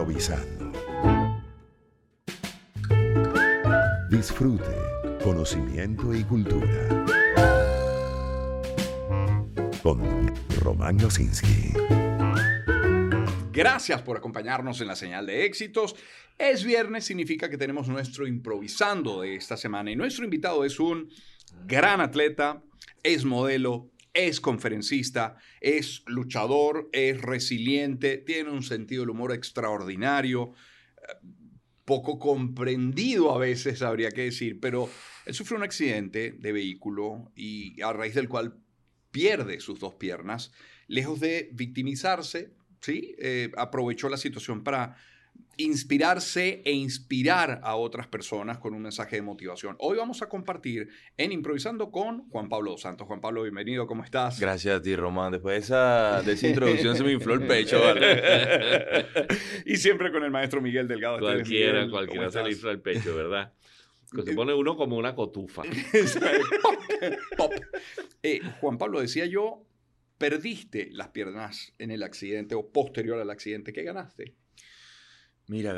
Improvisando. Disfrute, conocimiento y cultura. Con Román Losinski. Gracias por acompañarnos en la señal de éxitos. Es viernes, significa que tenemos nuestro improvisando de esta semana. Y nuestro invitado es un gran atleta, es modelo, es conferencista, es luchador, es resiliente, tiene un sentido del humor extraordinario, poco comprendido a veces, habría que decir, pero él sufrió un accidente de vehículo y a raíz del cual pierde sus dos piernas. Lejos de victimizarse, ¿sí? Aprovechó la situación para inspirarse e inspirar a otras personas con un mensaje de motivación. Hoy vamos a compartir en Improvisando con Juan Pablo dos Santos. Juan Pablo, bienvenido, ¿cómo estás? Gracias a ti, Román. Después de esa introducción se me infló el pecho, ¿vale? Y siempre con el maestro Miguel Delgado. Cualquiera ¿Cómo se le estás? infla el pecho, ¿verdad? Se pone uno como una cotufa. Pop, pop. Juan Pablo, decía yo, perdiste las piernas en el accidente o posterior al accidente. ¿Qué ganaste? Mira,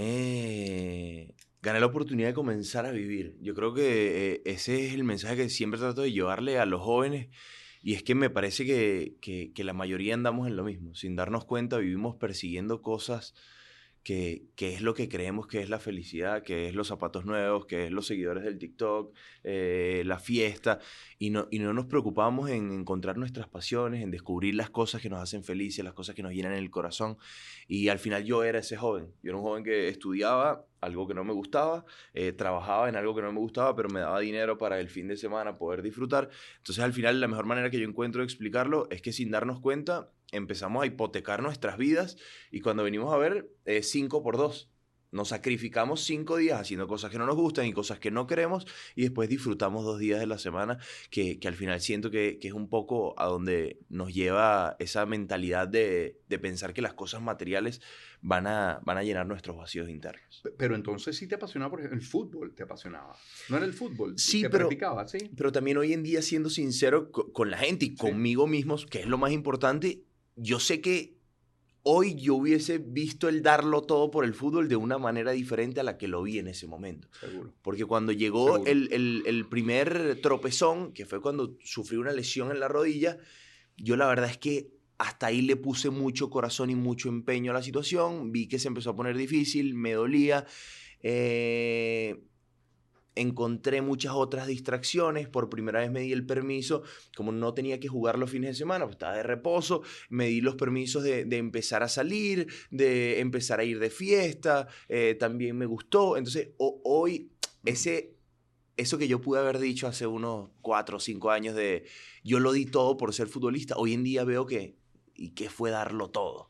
gané la oportunidad de comenzar a vivir. Yo creo que ese es el mensaje que siempre trato de llevarle a los jóvenes. Y es que me parece que la mayoría andamos en lo mismo. Sin darnos cuenta, vivimos persiguiendo cosas que es lo que creemos que es la felicidad, que es los zapatos nuevos, que es los seguidores del TikTok, la fiesta, y no nos preocupamos en encontrar nuestras pasiones, en descubrir las cosas que nos hacen felices, las cosas que nos llenan el corazón. Y al final yo era ese joven. Yo era un joven que estudiaba algo que no me gustaba, trabajaba en algo que no me gustaba, pero me daba dinero para el fin de semana poder disfrutar. Entonces al final la mejor manera que yo encuentro de explicarlo es que sin darnos cuenta empezamos a hipotecar nuestras vidas y cuando venimos a ver 5 por 2. Nos sacrificamos 5 días haciendo cosas que no nos gustan y cosas que no queremos y después disfrutamos 2 días de la semana que al final siento que es un poco a donde nos lleva esa mentalidad de pensar que las cosas materiales van a llenar nuestros vacíos internos. Pero entonces sí te apasionaba, por ejemplo, el fútbol te apasionaba. ¿No era el fútbol Sí, que practicabas? Sí, pero también hoy en día, siendo sincero con la gente y conmigo mismo, que es lo más importante, yo sé que hoy yo hubiese visto el darlo todo por el fútbol de una manera diferente a la que lo vi en ese momento. Seguro. Porque cuando llegó Seguro. el primer tropezón, que fue cuando sufrí una lesión en la rodilla, yo la verdad es que hasta ahí le puse mucho corazón y mucho empeño a la situación. Vi que se empezó a poner difícil, me dolía. Encontré muchas otras distracciones. Por primera vez me di el permiso, como no tenía que jugar los fines de semana, pues estaba de reposo, me di los permisos de empezar a salir, de empezar a ir de fiesta, también me gustó. Entonces hoy eso que yo pude haber dicho hace unos 4 o 5 años de yo lo di todo por ser futbolista, hoy en día veo que fue darlo todo.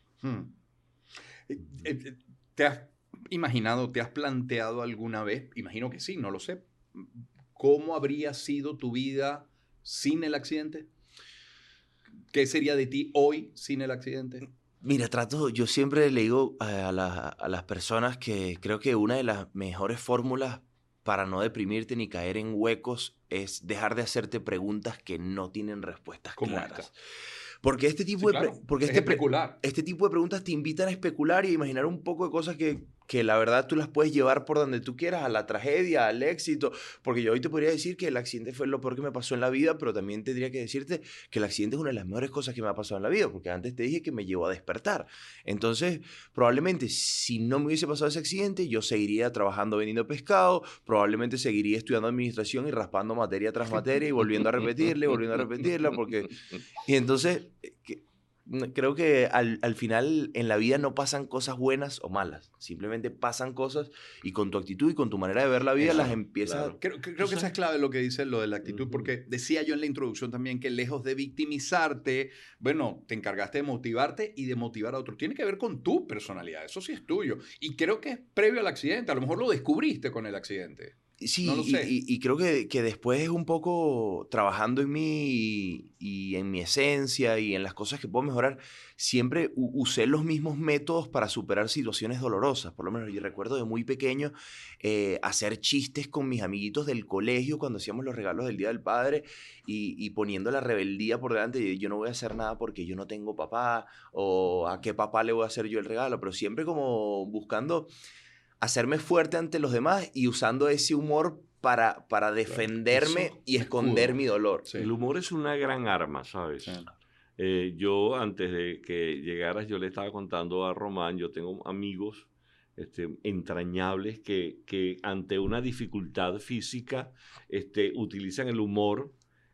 ¿Te has imaginado, te has planteado alguna vez, imagino que sí, no lo sé, cómo habría sido tu vida sin el accidente? ¿Qué sería de ti hoy sin el accidente? Mira, yo siempre le digo a las personas que creo que una de las mejores fórmulas para no deprimirte ni caer en huecos es dejar de hacerte preguntas que no tienen respuestas claras. Esta. Porque este tipo especular. Este tipo de preguntas te invitan a especular y a imaginar un poco de cosas que la verdad tú las puedes llevar por donde tú quieras, a la tragedia, al éxito. Porque yo hoy te podría decir que el accidente fue lo peor que me pasó en la vida, pero también tendría que decirte que el accidente es una de las mejores cosas que me ha pasado en la vida, porque antes te dije que me llevó a despertar. Entonces, probablemente si no me hubiese pasado ese accidente, yo seguiría trabajando vendiendo pescado, probablemente seguiría estudiando administración y raspando materia tras materia y volviendo a repetirla, porque... Y entonces, creo que al final en la vida no pasan cosas buenas o malas. Simplemente pasan cosas y con tu actitud y con tu manera de ver la vida las empiezas... Claro. Creo que esa es clave lo que dice lo de la actitud, porque decía yo en la introducción también que lejos de victimizarte, bueno, te encargaste de motivarte y de motivar a otros. Tiene que ver con tu personalidad, eso sí es tuyo. Y creo que es previo al accidente, a lo mejor lo descubriste con el accidente. Sí, No lo sé. y creo que después es un poco trabajando en mí y en mi esencia y en las cosas que puedo mejorar, siempre usé los mismos métodos para superar situaciones dolorosas. Por lo menos yo recuerdo de muy pequeño hacer chistes con mis amiguitos del colegio cuando hacíamos los regalos del Día del Padre y poniendo la rebeldía por delante de yo no voy a hacer nada porque yo no tengo papá o a qué papá le voy a hacer yo el regalo, pero siempre como buscando hacerme fuerte ante los demás y usando ese humor para defenderme Eso, y esconder escudo. mi dolor. Sí. El humor es una gran arma, ¿sabes? Sí. Yo, antes de que llegaras, yo le estaba contando a Román, yo tengo amigos entrañables que ante una dificultad física utilizan el humor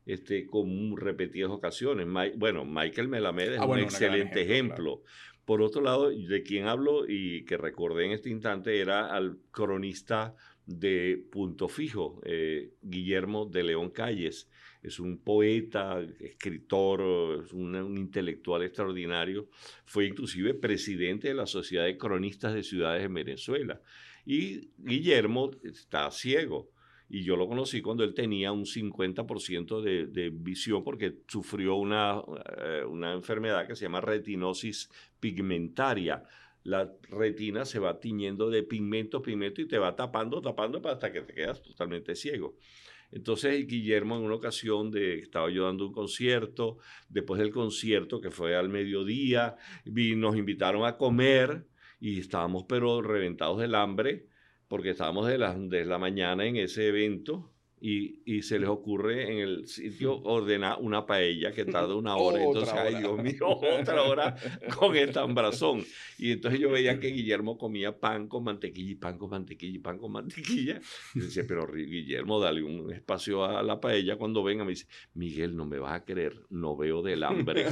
con repetidas ocasiones. Bueno, Michael Melamed es un bueno, un gran excelente ejemplo, ejemplo. Por otro lado, de quien hablo y que recordé en este instante era al cronista de Punto Fijo, Guillermo de León Calles. Es un poeta, escritor, es un intelectual extraordinario. Fue inclusive presidente de la Sociedad de Cronistas de Ciudades en Venezuela. Y Guillermo está ciego. Y yo lo conocí cuando él tenía un 50% de visión porque sufrió una enfermedad que se llama retinosis pigmentaria. La retina se va tiñendo de pigmento y te va tapando hasta que te quedas totalmente ciego. Entonces Guillermo en una ocasión estaba yo dando un concierto, después del concierto que fue al mediodía, nos invitaron a comer y estábamos pero reventados del hambre porque estábamos de la mañana en ese evento y se les ocurre en el sitio ordenar una paella que tarda una hora. Entonces, ay Dios mío, otra hora con esta hambrazón. Y entonces yo veía que Guillermo comía pan con mantequilla y pan con mantequilla y pan con mantequilla. Y decía, pero Guillermo, dale un espacio a la paella cuando venga. Me dice, Miguel, no me vas a creer, no veo del hambre.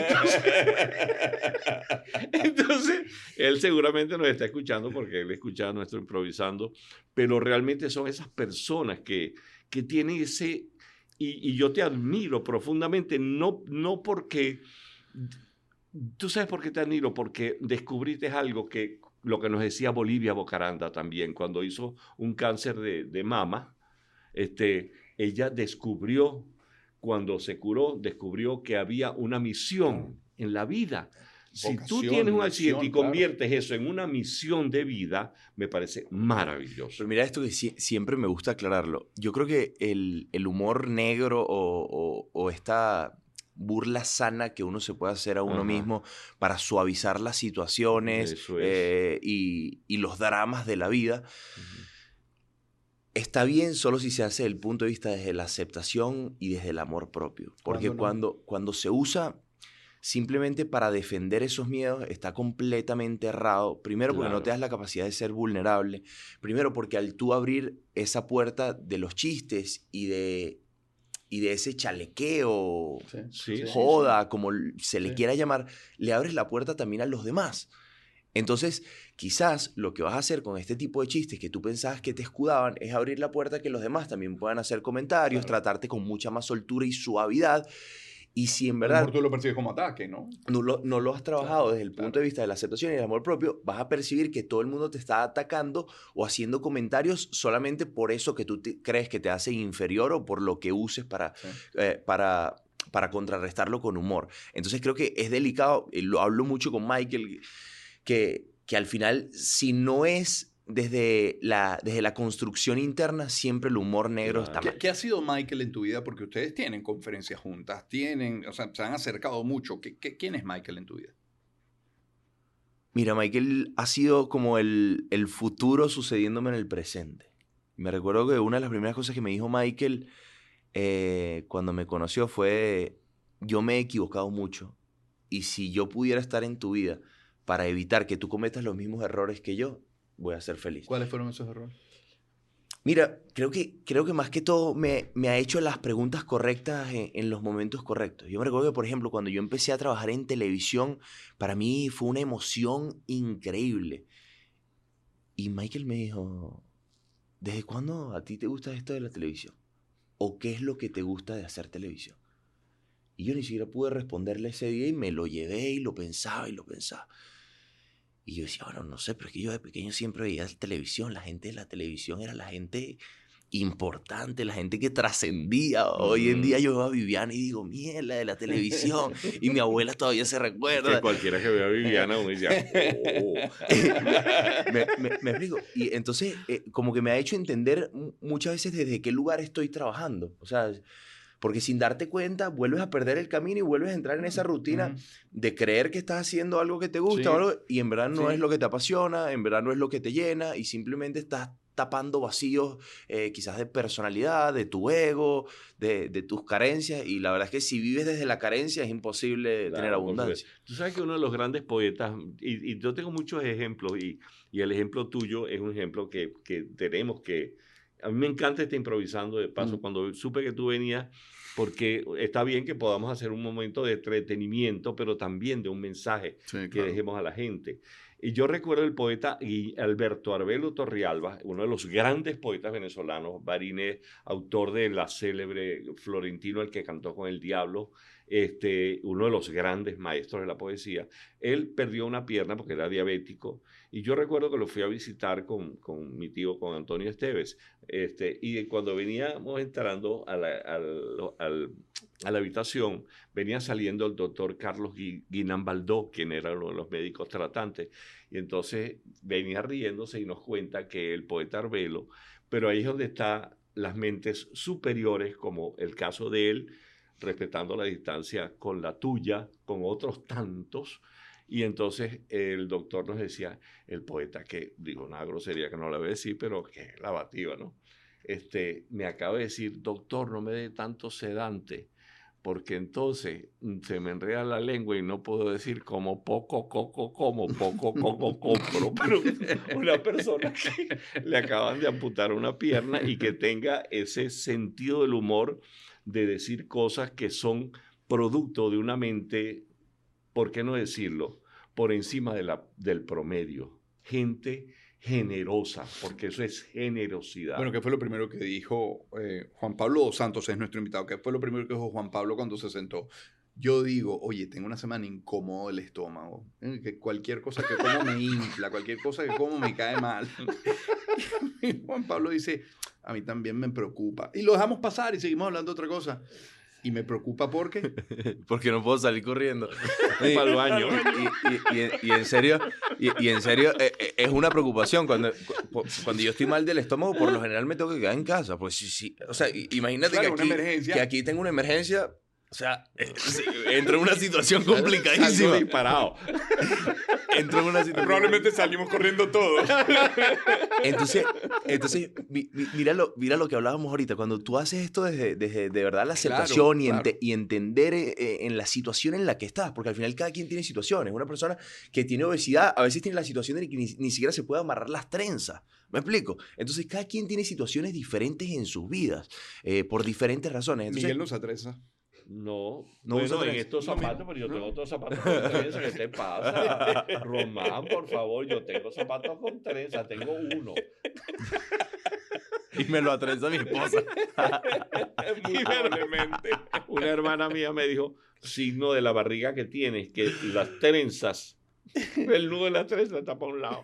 Entonces, él seguramente nos está escuchando porque él escucha nuestro improvisando, pero realmente son esas personas que tienen ese... Y yo te admiro profundamente, no porque... ¿Tú sabes por qué te admiro? Porque descubriste algo que... Lo que nos decía Bolivia Bocaranda también, cuando hizo un cáncer de mama, ella descubrió, cuando se curó, descubrió que había una misión en la vida. Si tú tienes un accidente y conviertes eso en una misión de vida, me parece maravilloso. Pero mira esto que siempre me gusta aclararlo. Yo creo que el humor negro o esta burla sana que uno se puede hacer a uno mismo para suavizar las situaciones Eso es. y los dramas de la vida, está bien solo si se hace desde el punto de vista desde la aceptación y desde el amor propio. Porque cuando se usa simplemente para defender esos miedos está completamente errado. Primero porque no te das la capacidad de ser vulnerable. Primero porque al tú abrir esa puerta de los chistes y de ese chalequeo, joda, como se le quiera llamar, le abres la puerta también a los demás. Entonces, quizás lo que vas a hacer con este tipo de chistes que tú pensabas que te escudaban es abrir la puerta a que los demás también puedan hacer comentarios, tratarte con mucha más soltura y suavidad. Y si en verdad tú lo percibes como ataque, ¿no? no lo has trabajado desde el punto de vista de la aceptación y el amor propio, vas a percibir que todo el mundo te está atacando o haciendo comentarios solamente por eso que tú crees que te hace inferior o por lo que uses para contrarrestarlo con humor. Entonces creo que es delicado, lo hablo mucho con Michael, que al final, si no es desde la construcción interna, siempre el humor negro está mal. ¿Qué ha sido Michael en tu vida? Porque ustedes tienen conferencias juntas, o sea, se han acercado mucho. ¿Quién es Michael en tu vida? Mira, Michael ha sido como el futuro sucediéndome en el presente. Me recuerdo que una de las primeras cosas que me dijo Michael cuando me conoció fue, yo me he equivocado mucho y si yo pudiera estar en tu vida para evitar que tú cometas los mismos errores que yo, voy a ser feliz. ¿Cuáles fueron esos errores? Mira, creo que más que todo me ha hecho las preguntas correctas en los momentos correctos. Yo me recuerdo que, por ejemplo, cuando yo empecé a trabajar en televisión, para mí fue una emoción increíble. Y Michael me dijo, ¿desde cuándo a ti te gusta esto de la televisión? ¿O qué es lo que te gusta de hacer televisión? Y yo ni siquiera pude responderle ese día y me lo llevé y lo pensaba y lo pensaba. Y yo decía, bueno, no sé, pero es que yo de pequeño siempre veía televisión. La gente de la televisión era la gente importante, la gente que trascendía. Hoy en día yo veo a Viviana y digo, mierda, de la televisión. Y mi abuela todavía se Es recuerda. que cualquiera que vea a Viviana uno dice, oh. Me explico. Y entonces, como que me ha hecho entender muchas veces desde qué lugar estoy trabajando. O sea, porque sin darte cuenta, vuelves a perder el camino y vuelves a entrar en esa rutina de creer que estás haciendo algo que te gusta Sí. o algo, y en verdad no Sí. es lo que te apasiona, en verdad no es lo que te llena, y simplemente estás tapando vacíos quizás de personalidad, de tu ego, de tus carencias, y la verdad es que si vives desde la carencia es imposible tener Claro, por abundancia. supuesto. Tú sabes que uno de los grandes poetas, y yo tengo muchos ejemplos, y el ejemplo tuyo es un ejemplo que tenemos que... A mí me encanta estar improvisando de paso. Cuando supe que tú venías, porque está bien que podamos hacer un momento de entretenimiento, pero también de un mensaje Sí, que claro. dejemos a la gente. Y yo recuerdo el poeta Alberto Arbelo Torrialba, uno de los grandes poetas venezolanos, barinés, autor de la célebre Florentino, el que cantó con el diablo, uno de los grandes maestros de la poesía. Él perdió una pierna porque era diabético, y yo recuerdo que lo fui a visitar con mi tío, con Antonio Esteves, y cuando veníamos entrando a la habitación, venía saliendo el doctor Carlos Guinán Baldó, quien era uno de los médicos tratantes, y entonces venía riéndose y nos cuenta que el poeta Arbelo, pero ahí es donde están las mentes superiores, como el caso de él, respetando la distancia con la tuya, con otros tantos. Y entonces el doctor nos decía, el poeta, que digo una grosería que no la voy a decir, pero que es lavativa, ¿no? Me acaba de decir, doctor, no me dé tanto sedante, porque entonces se me enreda la lengua y no puedo decir como poco coco como, poco coco compro. Pero una persona que le acaban de amputar una pierna y que tenga ese sentido del humor de decir cosas que son producto de una mente, ¿por qué no decirlo?, por encima del promedio. Gente generosa, porque eso es generosidad. Bueno, ¿qué fue lo primero que dijo Juan Pablo Santos? Es nuestro invitado. ¿Qué fue lo primero que dijo Juan Pablo cuando se sentó? Yo digo, oye, tengo una semana incómodo del estómago. Que cualquier cosa que como me infla, cualquier cosa que como me cae mal. Y Juan Pablo dice, a mí también me preocupa. Y lo dejamos pasar y seguimos hablando de otra cosa. Y me preocupa porque... Porque no puedo salir corriendo. Para el baño. Y en serio, es una preocupación. Cuando yo estoy mal del estómago, por lo general me tengo que quedar en casa. Pues sí. O sea, imagínate Claro, que una emergencia. que aquí tengo una emergencia. O sea, entro en una situación Algo complicadísima. disparado. Entro en una situación... Probablemente salimos corriendo todos. Entonces mira lo que hablábamos ahorita. Cuando tú haces esto desde de verdad la aceptación y entender en la situación en la que estás, porque al final cada quien tiene situaciones. Una persona que tiene obesidad a veces tiene la situación de que ni siquiera se puede amarrar las trenzas. ¿Me explico? Entonces cada quien tiene situaciones diferentes en sus vidas por diferentes razones. Entonces, Miguel nos atreza. No, No usa bueno, en trenza. estos zapatos, pero yo tengo otros zapatos con trenza. ¿Qué te pasa? Román, por favor, yo tengo zapatos con trenza, tengo uno. y me lo atrenza mi esposa. Muy probablemente. Una hermana mía me dijo, signo de la barriga que tienes, que las trenzas, el nudo de la trenza está para un lado.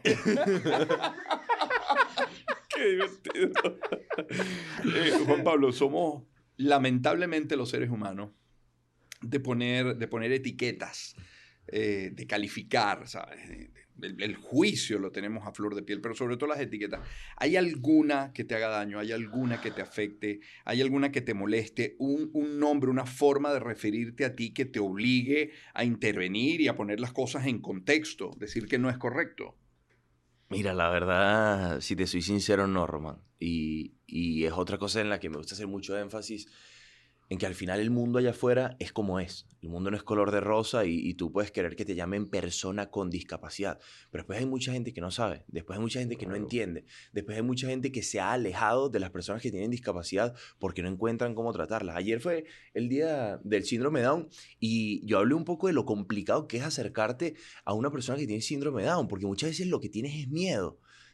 Qué divertido. Juan Pablo, somos lamentablemente los seres humanos de poner etiquetas, de calificar, ¿sabes? El juicio lo tenemos a flor de piel, pero sobre todo las etiquetas. ¿Hay alguna que te haga daño? ¿Hay alguna que te afecte? ¿Hay alguna que te moleste? Un nombre, una forma de referirte a ti que te obligue a intervenir y a poner las cosas en contexto, decir que no es correcto. Mira, la verdad, si te soy sincero, no, Román. Y es otra cosa en la que me gusta hacer mucho énfasis, en que al final el mundo allá afuera es como es. El mundo no es color de rosa y tú puedes querer que te llamen persona con discapacidad. Pero después hay mucha gente que no sabe. Después hay mucha gente que no entiende. Después hay mucha gente que se ha alejado de las personas que tienen discapacidad porque no encuentran cómo tratarlas. Ayer fue el día del síndrome Down y yo hablé un poco de lo complicado que es acercarte a una persona que tiene síndrome Down, porque muchas veces lo que tienes es miedo.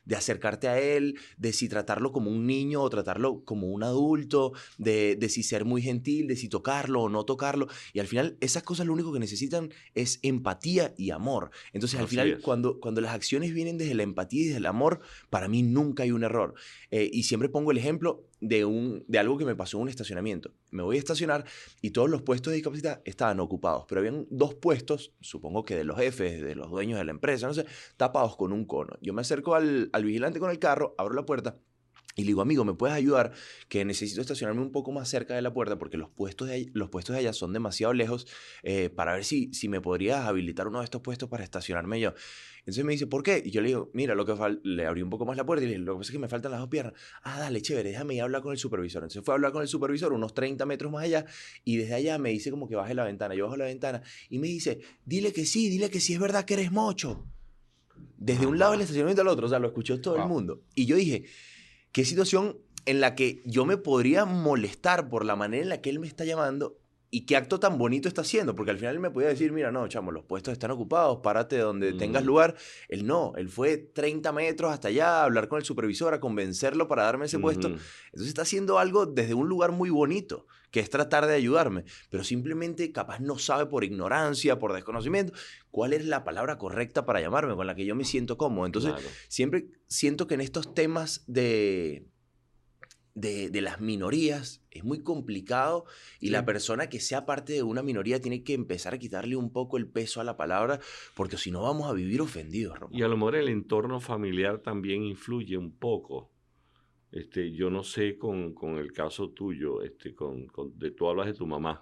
de acercarte a él, de si tratarlo como un niño o tratarlo como un adulto, de si ser muy gentil, de si tocarlo o no tocarlo. Y al final esas cosas lo único que necesitan es empatía y amor. Entonces al Así final es. cuando las acciones vienen desde la empatía y desde el amor, para mí nunca hay un error. Y siempre pongo el ejemplo de algo que me pasó en un estacionamiento. Me voy a estacionar y todos los puestos de discapacidad estaban ocupados, pero habían 2 puestos, supongo que de los jefes, de los dueños de la empresa, no sé, tapados con un cono. Yo me acerco al vigilante con el carro, abro la puerta y le digo, amigo, ¿me puedes ayudar? Que necesito estacionarme un poco más cerca de la puerta porque los puestos de allá son demasiado lejos, para ver si me podrías habilitar uno de estos puestos para estacionarme yo. Entonces me dice, ¿por qué? Y yo le digo, mira, le abrí un poco más la puerta y le dije, lo que pasa es que me faltan las 2 piernas. Ah, dale, chévere, déjame ir a hablar con el supervisor. Entonces fue a hablar con el supervisor unos 30 metros más allá y desde allá me dice como que baje la ventana. Yo bajo la ventana y me dice, dile que sí es verdad que eres mocho. Desde un lado del estacionamiento al otro, o sea, lo escuchó todo el mundo. Y yo dije, qué situación en la que yo me podría molestar por la manera en la que él me está llamando y qué acto tan bonito está haciendo, porque al final él me podía decir, mira, no, chamo, los puestos están ocupados, párate donde tengas lugar. Él no, él fue 30 metros hasta allá a hablar con el supervisor, a convencerlo para darme ese puesto. Entonces está haciendo algo desde un lugar muy bonito, que es tratar de ayudarme, pero simplemente capaz no sabe por ignorancia, por desconocimiento, cuál es la palabra correcta para llamarme, con la que yo me siento cómodo. Entonces, siempre siento que en estos temas de las minorías es muy complicado y la persona que sea parte de una minoría tiene que empezar a quitarle un poco el peso a la palabra, porque si no vamos a vivir ofendidos, Román. Y a lo mejor el entorno familiar también influye un poco. Yo no sé con el caso tuyo, tú hablas de tu mamá.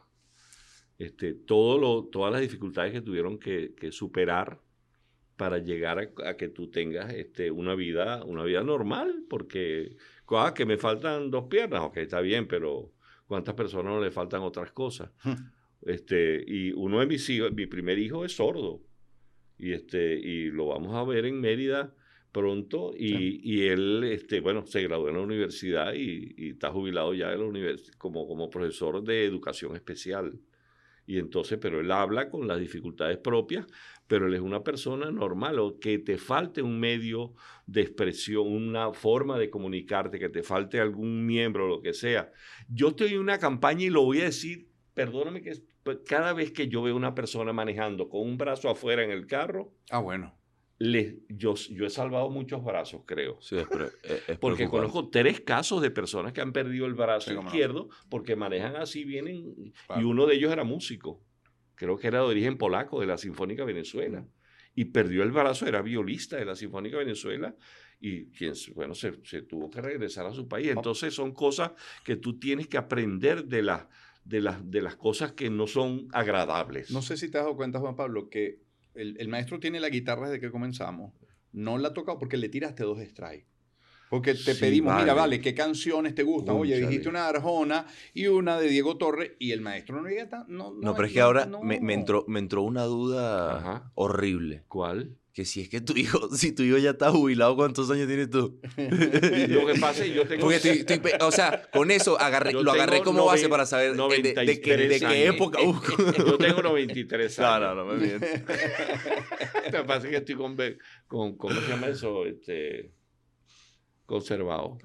Todas las dificultades que tuvieron que superar para llegar a que tú tengas una vida normal, porque que me faltan 2 piernas, ok, está bien, pero ¿cuántas personas no le faltan otras cosas? Y uno de mis hijos, mi primer hijo es sordo, y lo vamos a ver en Mérida pronto, y él, se graduó en la universidad y está jubilado ya de la universidad como profesor de educación especial. Y entonces, pero él habla con las dificultades propias, pero él es una persona normal, o que te falte un medio de expresión, una forma de comunicarte, que te falte algún miembro, lo que sea. Yo estoy en una campaña y lo voy a decir, perdóname, que cada vez que yo veo una persona manejando con un brazo afuera en el carro, yo he salvado muchos brazos, creo. Sí, es porque conozco 3 casos de personas que han perdido el brazo izquierdo porque manejan así, vienen, y uno de ellos era músico. Creo que era de origen polaco, de la Sinfónica Venezuela. Y perdió el brazo, era violista de la Sinfónica Venezuela, y se tuvo que regresar a su país. Entonces son cosas que tú tienes que aprender de las cosas que no son agradables. No sé si te has dado cuenta, Juan Pablo, que el maestro tiene la guitarra desde que comenzamos. No la ha tocado porque le tiraste 2 strikes. Porque te pedimos, mira, vale, ¿qué canciones te gustan? Oye, dijiste una de Arjona y una de Diego Torres, y el maestro no llega No, pero es que ahora me entró una duda horrible. ¿Cuál? Que si tu hijo ya está jubilado, ¿cuántos años tienes tú? Lo que pasa es que yo tengo... Porque o sea, con eso lo agarré como base para saber de qué época. Yo tengo 93 años. No me mientes. Lo que pasa es que estoy con ¿cómo se llama eso? Conservado.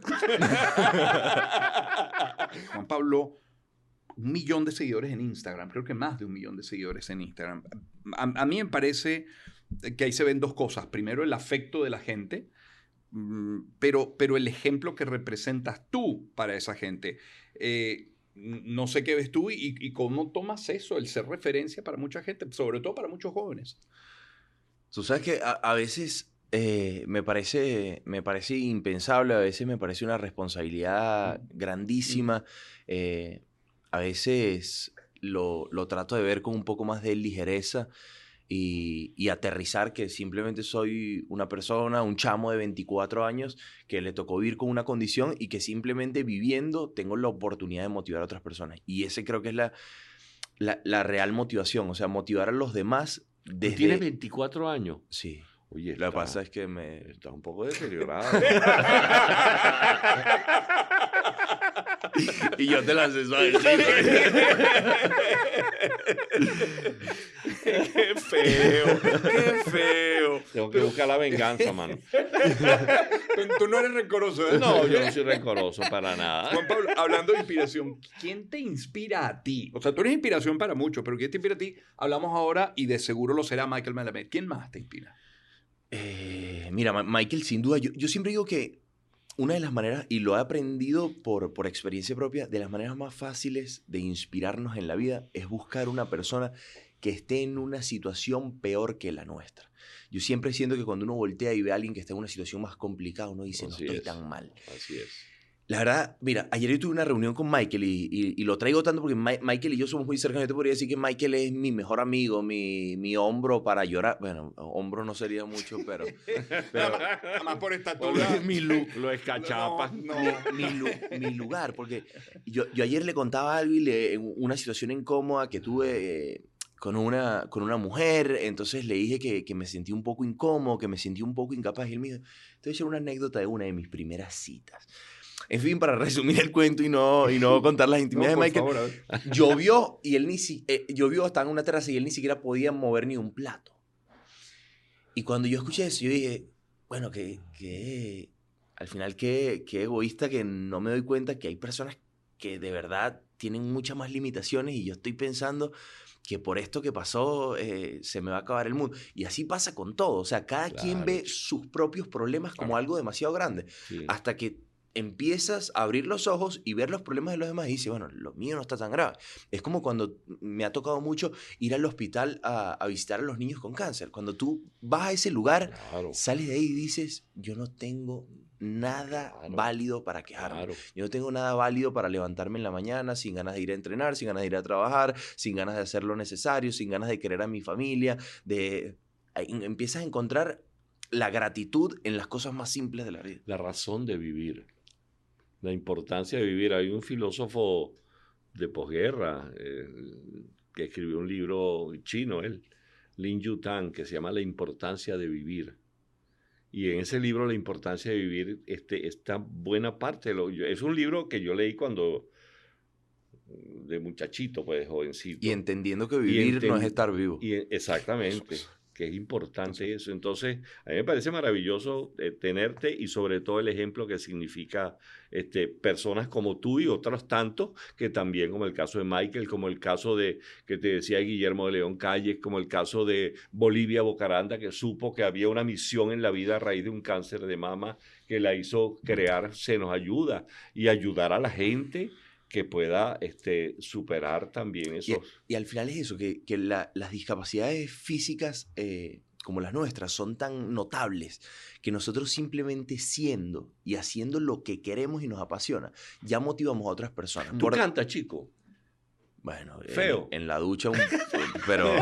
Juan Pablo, 1 millón de seguidores en Instagram, creo que más de 1 millón de seguidores en Instagram. A mí me parece que ahí se ven 2 cosas. Primero, el afecto de la gente, pero el ejemplo que representas tú para esa gente. No sé qué ves tú y cómo tomas eso, el ser referencia para mucha gente, sobre todo para muchos jóvenes. Tú sabes que a veces... me parece impensable, a veces me parece una responsabilidad grandísima. A veces lo trato de ver con un poco más de ligereza y aterrizar que simplemente soy una persona, un chamo de 24 años que le tocó vivir con una condición y que simplemente viviendo tengo la oportunidad de motivar a otras personas. Y ese creo que es la real motivación, o sea, motivar a los demás desde... ¿Tú tienes 24 años? Sí. Oye, lo que pasa es que está un poco deteriorado. Y yo te lancé suave. Qué feo. Tengo que buscar la venganza, mano. Tú no eres rencoroso, ¿eh? No, yo no soy rencoroso para nada. Juan Pablo, hablando de inspiración, ¿quién te inspira a ti? O sea, tú eres inspiración para muchos, pero ¿quién te inspira a ti? Hablamos ahora y de seguro lo será Michael Melamed. ¿Quién más te inspira? Mira, Michael, sin duda, yo siempre digo que una de las maneras, y lo he aprendido por experiencia propia, de las maneras más fáciles de inspirarnos en la vida es buscar una persona que esté en una situación peor que la nuestra. Yo siempre siento que cuando uno voltea y ve a alguien que está en una situación más complicada, uno dice, no Así estoy es. tan mal. Así es. La verdad, mira, ayer yo tuve una reunión con Michael y lo traigo tanto porque Michael y yo somos muy cercanos. Yo te podría decir que Michael es mi mejor amigo, mi hombro para llorar. Bueno, hombro no sería mucho, pero Nada más por estatura. Lo escachapa. No. mi lugar. Porque yo ayer le contaba algo y una situación incómoda que tuve con una mujer. Entonces le dije que me sentí un poco incómodo, que me sentí un poco incapaz. Y él me dijo, te voy a echar una anécdota de una de mis primeras citas. En fin, para resumir el cuento y no contar las intimidades de Michael, Favor, a ver. llovió y llovió, estaba en una terraza y él ni siquiera podía mover ni un plato. Y cuando yo escuché eso, yo dije, bueno, al final qué egoísta que no me doy cuenta que hay personas que de verdad tienen muchas más limitaciones y yo estoy pensando que por esto que pasó se me va a acabar el mundo. Y así pasa con todo. O sea, cada quien ve sus propios problemas como algo demasiado grande. Sí. Hasta que empiezas a abrir los ojos y ver los problemas de los demás y dices, bueno, lo mío no está tan grave. Es como cuando me ha tocado mucho ir al hospital a visitar a los niños con cáncer. Cuando tú vas a ese lugar, Claro. sales de ahí y dices, yo no tengo nada Claro. válido para quejarme. Claro. Yo no tengo nada válido para levantarme en la mañana sin ganas de ir a entrenar, sin ganas de ir a trabajar, sin ganas de hacer lo necesario, sin ganas de querer a mi familia. Empiezas a encontrar la gratitud en las cosas más simples de la vida. La razón de vivir. La importancia de vivir. Hay un filósofo de posguerra que escribió un libro chino, Lin Yutang, que se llama La importancia de vivir. Y en ese libro, La importancia de vivir, está buena parte. Es un libro que yo leí de muchachito, pues, jovencito. Y entendiendo que vivir no es estar vivo. Exactamente, que es importante eso. Entonces, a mí me parece maravilloso tenerte y sobre todo el ejemplo que significa personas como tú y otros tantos, que también, como el caso de Michael, como el caso que te decía Guillermo de León Calles, como el caso de Bolivia Bocaranda, que supo que había una misión en la vida a raíz de un cáncer de mama que la hizo crear Se Nos Ayuda y ayudar a la gente que pueda superar también esos... Y al final es eso, que las discapacidades físicas como las nuestras son tan notables que nosotros simplemente siendo y haciendo lo que queremos y nos apasiona, ya motivamos a otras personas. ¿Tú cantas, chico? Bueno, Feo. En la ducha, pero...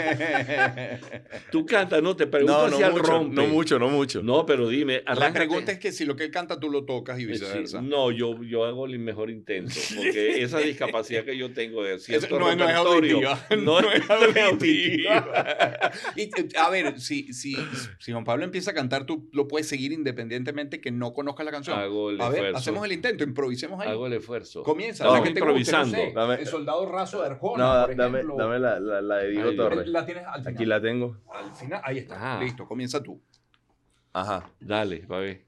Tú cantas, no, te pregunto no si al mucho, rompe. no mucho. No, pero dime, La arráncate. pregunta es que si lo que él canta tú lo tocas y viceversa. Sí, no, yo hago el mejor intento, porque esa discapacidad que yo tengo de cierto No es repertorio auditiva. no es auditiva. Y, a ver, si Juan Pablo empieza a cantar, tú lo puedes seguir independientemente que no conozcas la canción. Hago el a ver, esfuerzo. hacemos el intento, improvisemos ahí. Hago el esfuerzo. Comienza. No, la que te guste, improvisando. no sé, Dame- el soldado raso de Arjona, por dame ejemplo. la de Diego Ay, Torres. La tienes al final. Aquí la tengo. Al final, ahí está. Ah. Listo, comienza tú. Ajá. Dale, va a ver.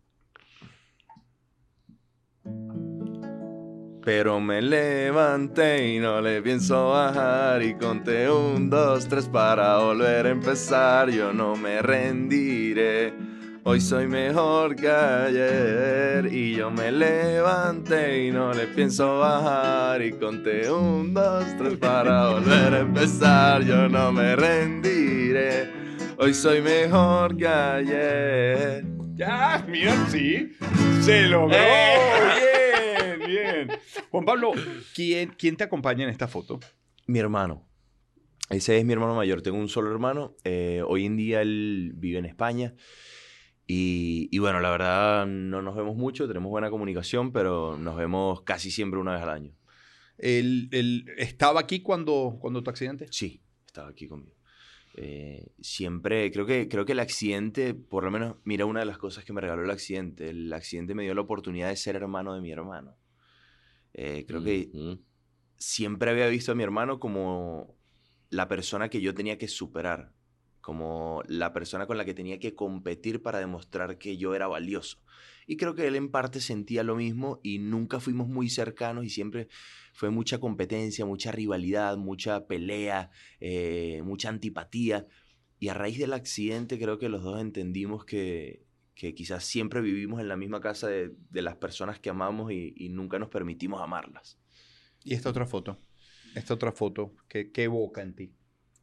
Pero me levanté y no le pienso bajar y conté 1, 2, 3 para volver a empezar. Yo no me rendiré, hoy soy mejor que ayer. Y yo me levanté y no le pienso bajar y conté 1, 2, 3 para volver a empezar. Yo no me rendiré, hoy soy mejor que ayer. Ya, mira, sí. Se logró. Bien. Juan Pablo, ¿quién te acompaña en esta foto? Mi hermano. Ese es mi hermano mayor. Tengo un solo hermano. Hoy en día él vive en España. Y bueno, la verdad no nos vemos mucho. Tenemos buena comunicación, pero nos vemos casi siempre una vez al año. ¿Él estaba aquí cuando tu accidente? Sí, estaba aquí conmigo. Siempre, creo que el accidente, por lo menos, mira una de las cosas que me regaló el accidente me dio la oportunidad de ser hermano de mi hermano. Creo que siempre había visto a mi hermano como la persona que yo tenía que superar, como la persona con la que tenía que competir para demostrar que yo era valioso. Y creo que él en parte sentía lo mismo y nunca fuimos muy cercanos y siempre fue mucha competencia, mucha rivalidad, mucha pelea, mucha antipatía. Y a raíz del accidente creo que los dos entendimos que quizás siempre vivimos en la misma casa de las personas que amamos y nunca nos permitimos amarlas. Y esta otra foto, ¿qué evoca en ti?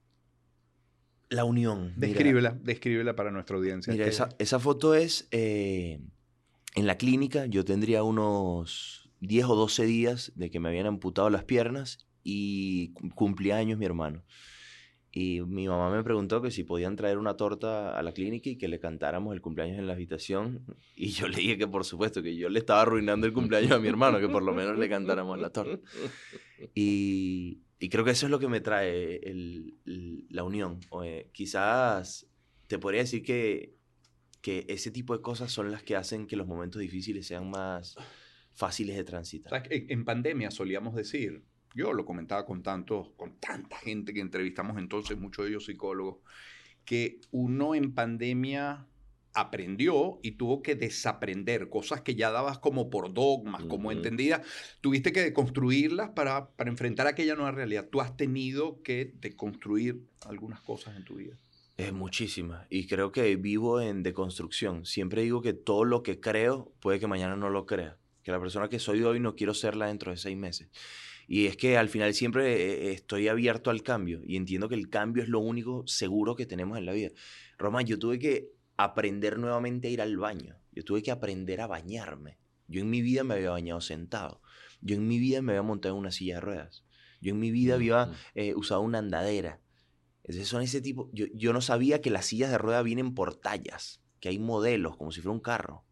La unión. Descríbela para nuestra audiencia. Mira, esa foto es en la clínica. Yo tendría unos 10 o 12 días de que me habían amputado las piernas y cumplía años mi hermano. Y mi mamá me preguntó que si podían traer una torta a la clínica y que le cantáramos el cumpleaños en la habitación. Y yo le dije que por supuesto, que yo le estaba arruinando el cumpleaños a mi hermano, que por lo menos le cantáramos la torta. Y creo que eso es lo que me trae la unión. Quizás te podría decir que ese tipo de cosas son las que hacen que los momentos difíciles sean más fáciles de transitar. ¿Sabes? En pandemia solíamos decir, yo lo comentaba con tanta gente que entrevistamos entonces, muchos de ellos psicólogos, que uno en pandemia aprendió y tuvo que desaprender cosas que ya dabas como por dogmas, como entendidas. Tuviste que deconstruirlas para enfrentar aquella nueva realidad. Tú has tenido que deconstruir algunas cosas en tu vida. Muchísimas. Y creo que vivo en deconstrucción. Siempre digo que todo lo que creo puede que mañana no lo crea. Que la persona que soy hoy no quiero serla dentro de 6 meses. Y es que al final siempre estoy abierto al cambio y entiendo que el cambio es lo único seguro que tenemos en la vida. Román, yo tuve que aprender nuevamente a ir al baño. Yo tuve que aprender a bañarme. Yo en mi vida me había bañado sentado. Yo en mi vida me había montado en una silla de ruedas. Yo en mi vida había usado una andadera. Entonces son ese tipo... Yo no sabía que las sillas de ruedas vienen por tallas, que hay modelos, como si fuera un carro.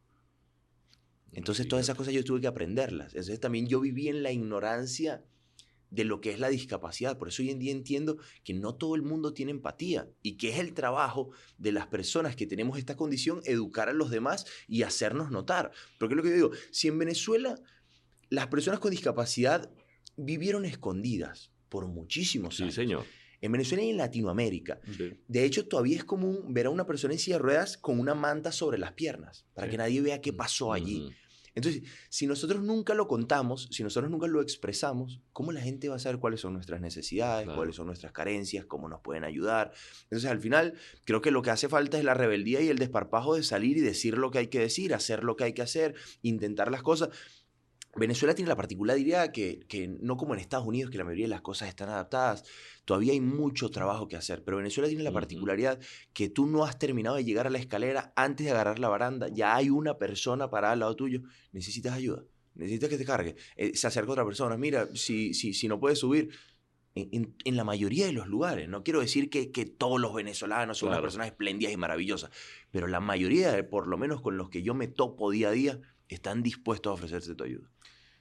Entonces todas esas cosas yo tuve que aprenderlas. Entonces también yo viví en la ignorancia de lo que es la discapacidad. Por eso hoy en día entiendo que no todo el mundo tiene empatía y que es el trabajo de las personas que tenemos esta condición educar a los demás y hacernos notar. Porque es lo que yo digo, si en Venezuela las personas con discapacidad vivieron escondidas por muchísimos años. Sí, señor. En Venezuela y en Latinoamérica. Sí. De hecho, todavía es común ver a una persona en silla de ruedas con una manta sobre las piernas para que nadie vea qué pasó allí. Entonces, si nosotros nunca lo contamos, si nosotros nunca lo expresamos, ¿cómo la gente va a saber cuáles son nuestras necesidades, cuáles son nuestras carencias, cómo nos pueden ayudar? Entonces, al final, creo que lo que hace falta es la rebeldía y el desparpajo de salir y decir lo que hay que decir, hacer lo que hay que hacer, intentar las cosas. Venezuela tiene la particularidad que no como en Estados Unidos, que la mayoría de las cosas están adaptadas, todavía hay mucho trabajo que hacer, pero Venezuela tiene la particularidad que tú no has terminado de llegar a la escalera antes de agarrar la baranda, ya hay una persona parada al lado tuyo, necesitas ayuda, necesitas que te cargue, se acerca otra persona, mira, si no puedes subir, en la mayoría de los lugares, no quiero decir que todos los venezolanos son unas personas espléndidas y maravillosas, pero la mayoría, por lo menos con los que yo me topo día a día, están dispuestos a ofrecerte tu ayuda.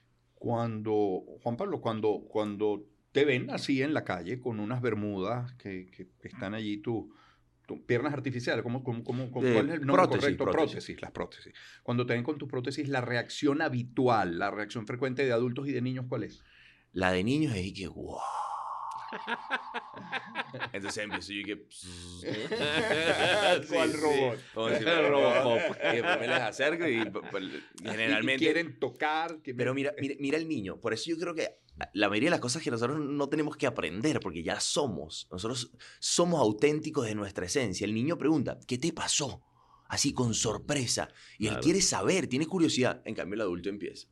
Juan Pablo, cuando te ven así en la calle con unas bermudas que están allí, tus piernas artificiales, ¿cuál es el nombre correcto? Prótesis, las prótesis. Cuando te ven con tus prótesis, la reacción habitual, la reacción frecuente de adultos y de niños, ¿cuál es? La de niños es que wow. Entonces empiezo yo que... ¿Cuál robot? Como si fuera Robocop. Y después me les acerco y generalmente... Y quieren tocar. Pero mira el niño. Por eso yo creo que la mayoría de las cosas que nosotros no tenemos que aprender, porque ya somos. Nosotros somos auténticos de nuestra esencia. El niño pregunta, ¿qué te pasó? Así con sorpresa. Y él quiere saber, tiene curiosidad. En cambio el adulto empieza.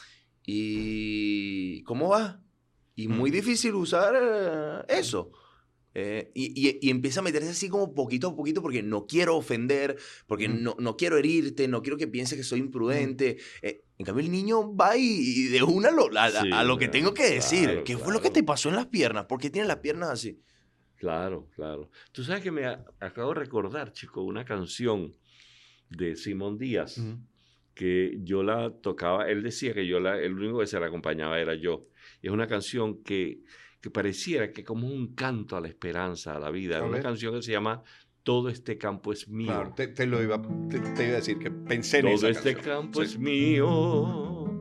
¿Y cómo va? Y muy difícil usar eso. Y empieza a meterse así como poquito a poquito porque no quiero ofender, porque no quiero herirte, no quiero que pienses que soy imprudente. En cambio el niño va y de una a lo que tengo que decir. ¿Qué fue lo que te pasó en las piernas? ¿Por qué tienes las piernas así? Claro. Tú sabes que me acabo de recordar, chico, una canción de Simón Díaz que yo la tocaba. Él decía que el único que se la acompañaba era yo. Y es una canción que pareciera que como un canto a la esperanza, a la vida. Es una canción que se llama Todo este campo es mío. Claro, te iba a decir que pensé en esa canción. Todo este campo es mío,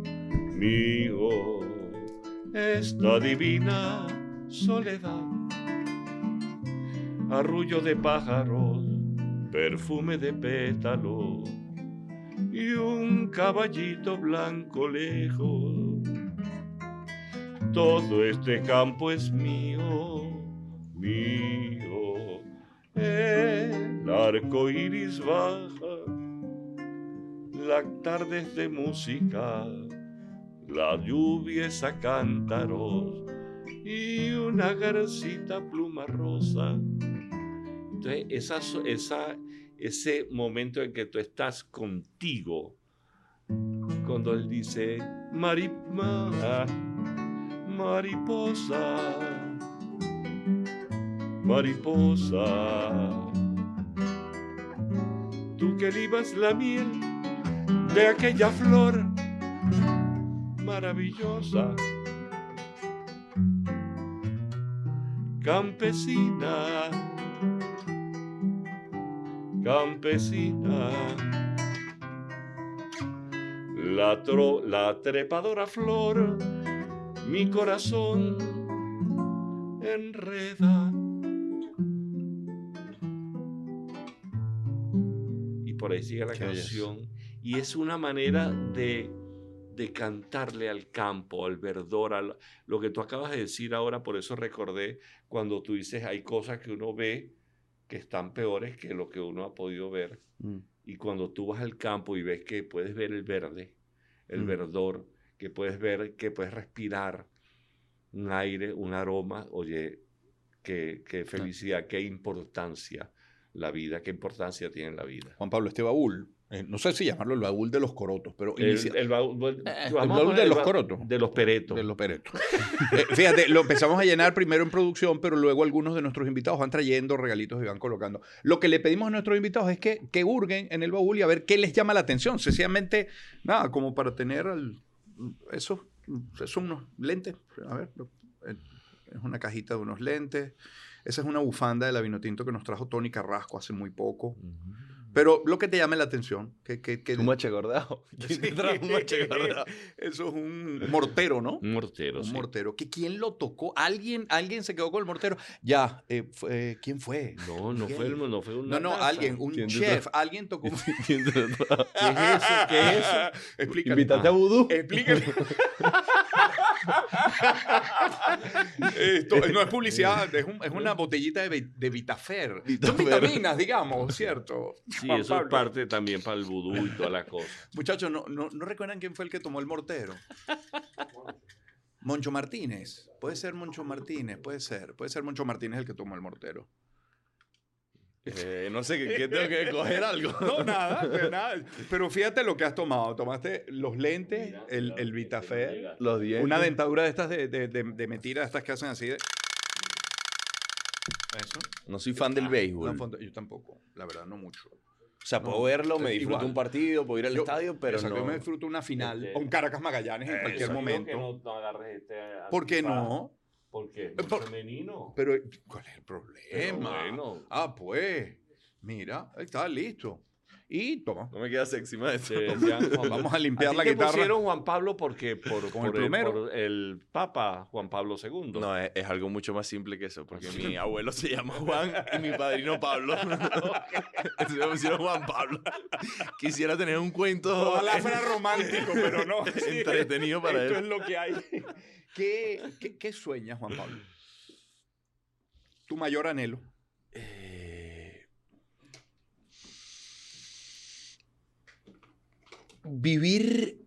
esta divina soledad. arrullo de pájaros, perfume de pétalos y un caballito blanco lejos. Todo este campo es mío, mío. El arco iris baja, la tarde es de música, la lluvia es a cántaros y una garcita pluma rosa. Entonces, ese momento en que tú estás contigo, cuando él dice mariposa, mariposa, tú que libas la miel de aquella flor maravillosa, campesina, campesina, la trepadora flor mi corazón enreda. Y por ahí sigue la canción. Y es una manera de cantarle al campo, al verdor, lo que tú acabas de decir ahora. Por eso recordé cuando tú dices hay cosas que uno ve que están peores que lo que uno ha podido ver. Y cuando tú vas al campo y ves que puedes ver el verde, el verdor, que puedes ver, que puedes respirar un aire, un aroma, oye, qué felicidad, qué importancia la vida, qué importancia tiene la vida. Juan Pablo, este baúl, no sé si llamarlo el baúl de los corotos, pero El baúl de los corotos. De los peretos. De los peretos. Fíjate, lo empezamos a llenar primero en producción, pero luego algunos de nuestros invitados van trayendo regalitos y van colocando. Lo que le pedimos a nuestros invitados es que hurguen en el baúl y a ver qué les llama la atención. Sencillamente, nada, como para tener esos son unos lentes. A ver, es una cajita de unos lentes. Esa es una bufanda de la Vinotinto que nos trajo Tony Carrasco hace muy poco. Pero lo que te llame la atención. Un mache acordado. Sí, un mache acordado. Eso es un mortero, ¿no? Un mortero, Un mortero. ¿Quién lo tocó? ¿Alguien se quedó con el mortero? Ya, ¿quién fue? No fue una No, taza. alguien, un chef. Alguien tocó. ¿Qué es eso? ¿Qué es eso? Explícale. Invítate a Vudú. Explícale. Esto no es publicidad, es una botellita de Vitafer. Son vitaminas, digamos, ¿cierto? Sí, Juan eso es Pablo. parte también para el vudú y todas las cosas. Muchachos, ¿no recuerdan quién fue el que tomó el mortero? Moncho Martínez. Puede ser Moncho Martínez, puede ser Moncho Martínez el que tomó el mortero. No sé, ¿qué tengo que coger algo? No, nada. Pero fíjate lo que has tomado. Tomaste los lentes, el Vitafer, Los dientes. una dentadura de estas de mentira, estas que hacen así de... Eso. No soy fan del béisbol. No, yo tampoco, la verdad, no mucho. O sea, puedo verlo, me disfruto igual. un partido, puedo ir al estadio, pero Exacto, no... yo me disfruto una final o un Caracas Magallanes en cualquier momento. No agarres ¿Por qué no? Porque es muy femenino. Pero, ¿cuál es el problema? Pero bueno. Pues, mira, ahí está, listo. Y toma. No me queda sexy, maestro. Vamos a limpiar la te guitarra. pusieron Juan Pablo porque por el plumero. por el Papa Juan Pablo II. No, es algo mucho más simple que eso, porque mi abuelo se llama Juan y mi padrino Pablo. Entonces me pusieron Juan Pablo. Quisiera tener un cuento... Ojalá fuera romántico, pero no. entretenido para Esto él. es lo que hay. ¿Qué sueñas, Juan Pablo? ¿Tu mayor anhelo? Vivir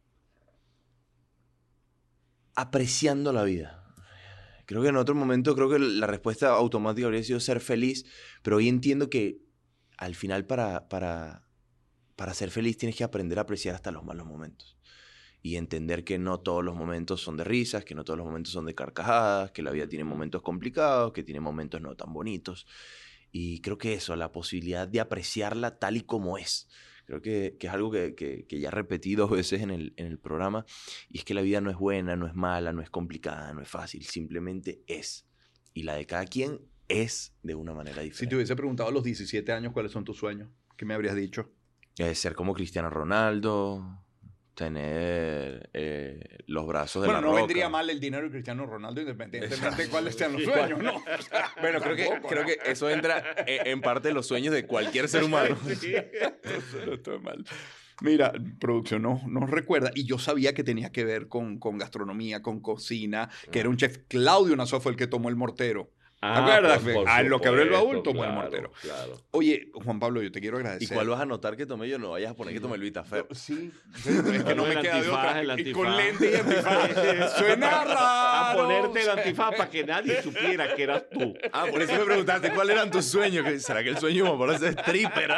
apreciando la vida. Creo que en otro momento, creo que la respuesta automática habría sido ser feliz, pero hoy entiendo que al final para ser feliz tienes que aprender a apreciar hasta los malos momentos. Y entender que no todos los momentos son de risas, que no todos los momentos son de carcajadas, que la vida tiene momentos complicados, que tiene momentos no tan bonitos. Y creo que eso, la posibilidad de apreciarla tal y como es. Creo que es algo que ya repetí 2 veces en el programa, y es que la vida no es buena, no es mala, no es complicada, no es fácil, simplemente es. Y la de cada quien es de una manera diferente. Si te hubiese preguntado a los 17 años cuáles son tus sueños, ¿qué me habrías dicho? Ser como Cristiano Ronaldo, tener los brazos de la Bueno, no Roca. vendría mal el dinero de Cristiano Ronaldo independientemente de cuáles sean los sueños, ¿no? O sea, Bueno, creo que eso entra en parte de los sueños de cualquier ser humano. no estoy mal. Mira, producción no recuerda, y yo sabía que tenía que ver con gastronomía, con cocina, que era un chef. Claudio Nassau fue el que tomó el mortero. ¿Te acuerdas? Lo que abrió el baúl tomó el mortero. Claro. Oye, Juan Pablo, yo te quiero ¿Y agradecer. cuál vas a notar que tomé yo? No vayas a poner que tomé el Vitafer. Sí, es que no me El queda de antifaz, otra. el Y antifaz. con lente y antifaz. Suena raro. A ponerte el antifaz para que nadie supiera que eras tú. Ah, por eso me preguntaste cuáles eran tus sueños. ¿Será que el sueño de Juan Pablo es ser stripper?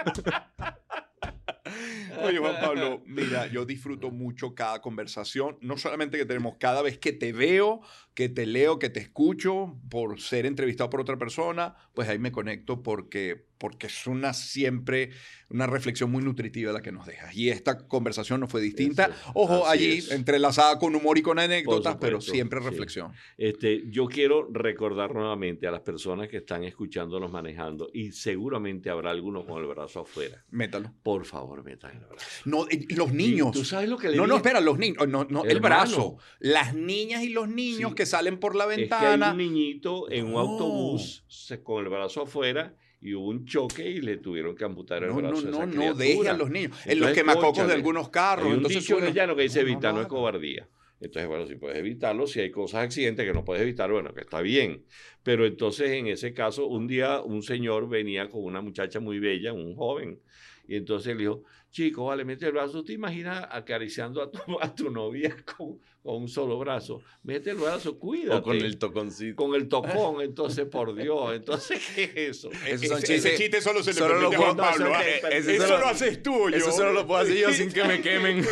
Oye, Juan Pablo, mira, yo disfruto mucho cada conversación, no solamente que tenemos cada vez que te veo, que te leo, que te escucho, por ser entrevistado por otra persona, pues ahí me conecto porque es siempre una reflexión muy nutritiva la que nos dejas. Y esta conversación no fue distinta. Eso, Ojo, así allí es. entrelazada con humor y con anécdotas, Por pero supuesto, siempre sí. reflexión. Yo quiero recordar nuevamente a las personas que están escuchándonos manejando, y seguramente habrá algunos con el brazo afuera. Métalo. Por favor, metan el brazo. No, los niños. ¿Tú sabes lo que le No, dije? espera, los niños. No, el Hermano. brazo. Las niñas y los niños Sí. que salen por la Es que hay ventana. un niñito en un No. autobús con el brazo afuera y hubo un choque y le tuvieron que amputar el No, brazo no, a esa no criatura. deje a los niños. En los Entonces, quemacocos de cónchale, algunos carros. Hay un entonces dicho en el uno- llano que dice evitar no lo es haga. cobardía. Entonces, bueno, si puedes evitarlo, si hay cosas, accidentes que no puedes evitar, bueno, que está bien. Pero entonces, en ese caso, un día un señor venía con una muchacha muy bella, un joven, y entonces le dijo, chico, vale, mete el brazo. ¿Tú te imaginas acariciando a tu novia con un solo brazo? Mete el brazo, cuídate. O con el toconcito. Con el tocón, entonces, por Dios. Entonces, ¿qué es eso? Esos son Ese chistes. chiste solo se le Solo permite a lo Juan puedo- Pablo. ese- ese Eso solo- lo haces tú, yo. Eso solo lo puedo hacer yo sin que me quemen.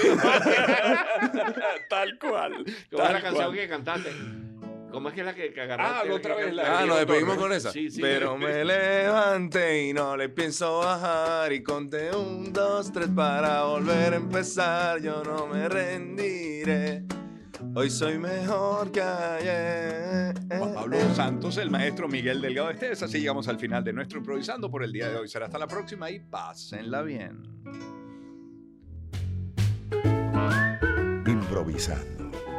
Tal cual. ¿Cómo es tal la canción cual. que cantaste? ¿Cómo es que es la que agarraste? otra vez la- Ah, nos Diego despedimos Torres. con esa. Sí, sí. Pero me levanté y no le pienso bajar. Y conté 1, 2, 3 para volver a empezar. Yo no me rendiré. Hoy soy mejor que ayer. Juan Pablo Santos, el maestro Miguel Delgado Esteves. Así llegamos al final de nuestro Improvisando por el día de hoy. Será hasta la próxima y pásenla bien. Improvisando.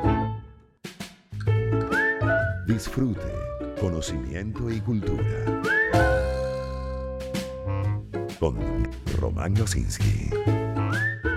Disfrute, conocimiento y cultura. Con Román Losinski.